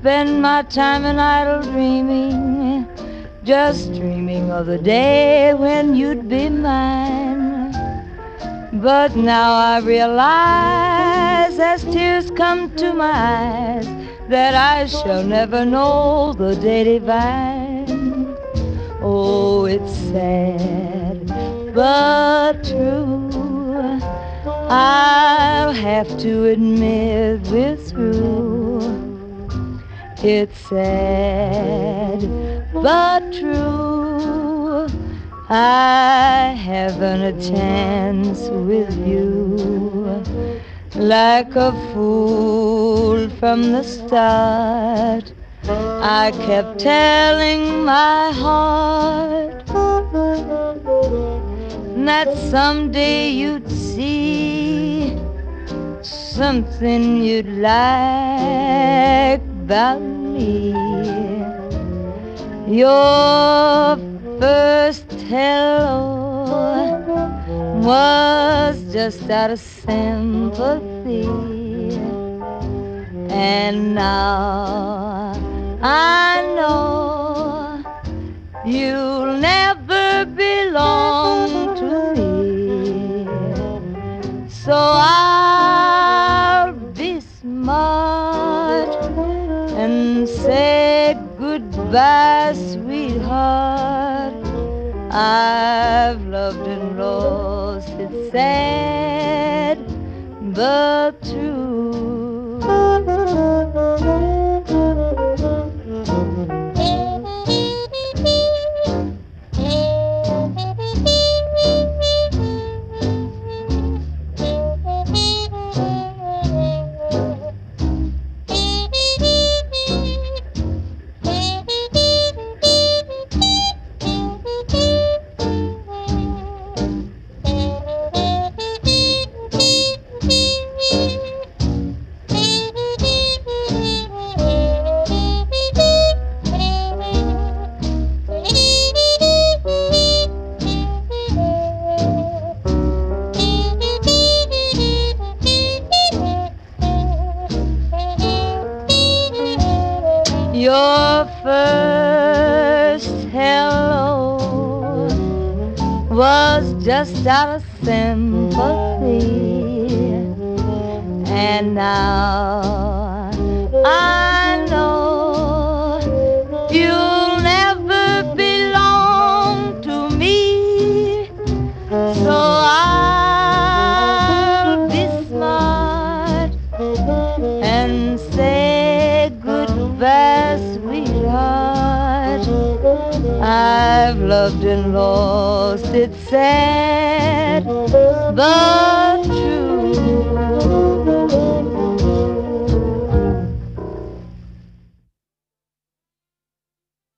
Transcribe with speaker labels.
Speaker 1: spend my time in idle dreaming, just dreaming of the day when you'd be mine. But now I realize as tears come to my eyes that I shall never know the day divine. Oh, it's sad but true, I'll have to admit we're through. It's sad but true, I haven't a chance with you. Like a fool from the start, I kept telling my heart that someday you'd see something you'd like about me. Your first hello was just out of sympathy, and now I know you'll never belong to me. So I'll be smart and say goodbye, sweetheart. I've loved and lost, it's sad but true. Your first hello was just out of sympathy, and now I know you'll never belong to me. So I'll be smart and say goodbye, sweetheart. I've loved and lost, it's sad but